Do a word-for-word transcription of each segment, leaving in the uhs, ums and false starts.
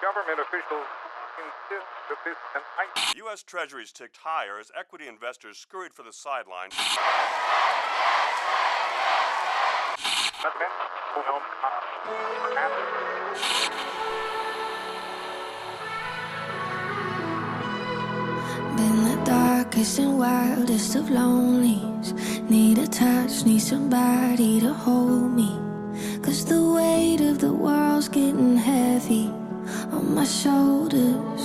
government officials insist that this is an ice. U S Treasuries ticked higher as equity investors scurried for the sidelines. But then, who knows what happened? Been the darkest and wildest of lonelies. Need a touch, need somebody to hold me. Cause the weight of the world's getting heavy on my shoulders.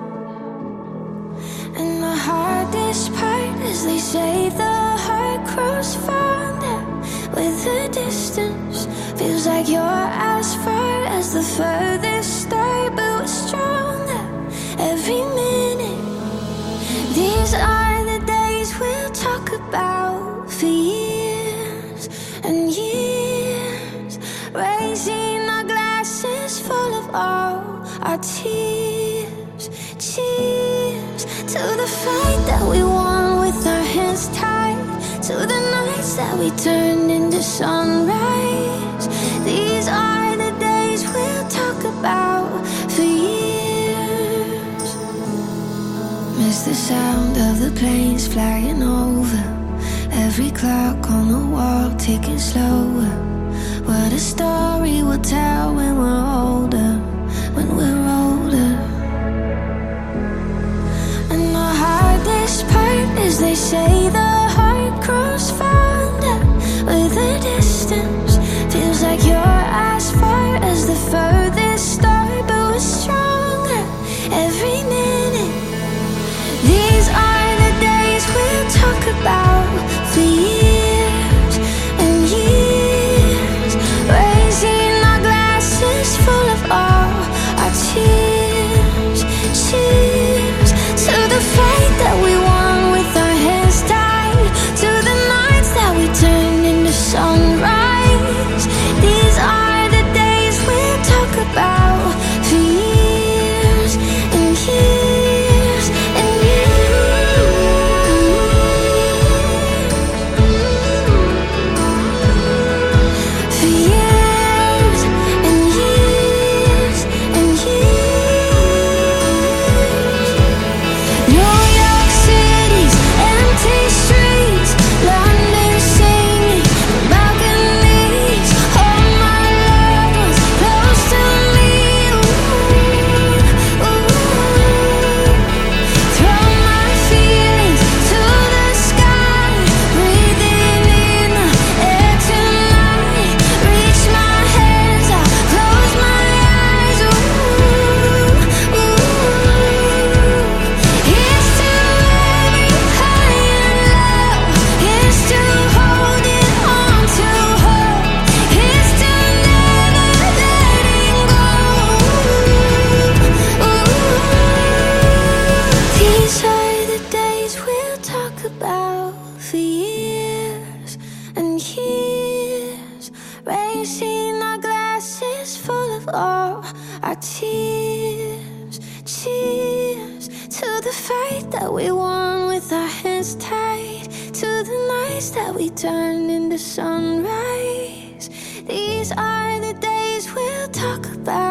And the hardest part is they say the heart grows fonder with the distance. Feels like you're as far as the furthest star, but we're stronger every minute. These are the days we'll talk about for years and years, raising our glasses full of all our tears. Cheers to the fight that we won with our hands tied, to the nights that we turned into sunrise. These are the days we'll talk about for years. Miss the sound of the planes flying over, every clock on the wall ticking slower. What a story we'll tell when we're older, when we're older. And the hardest part is they say the heart grows fonder with the distance. Feels like you're as far as the furthest star, but we're stronger every minute. These are the days we'll talk about for years and years, raising our glasses full of all our tears. Cheers to the fight that we won with our hands tied, to the nights that we turned into sunrise. These are the days we'll talk about for years and years and years. For years and years and years. New York City's empty streets, London singing from balconies. All my loved ones close to me. Ooh, ooh. Throw my feelings to the sky, breathing in the air tonight. Reach my hands out, close my eyes. Ooh, ooh. Here's to every high and low. Here's to holding on to hope. Here's to never letting go. Ooh. These are the days we'll talk about for years and years, raising our glasses full of all our tears. Cheers to the fight that we won with our hands tied, to the nights that we turned into sunrise. These are the days we'll talk about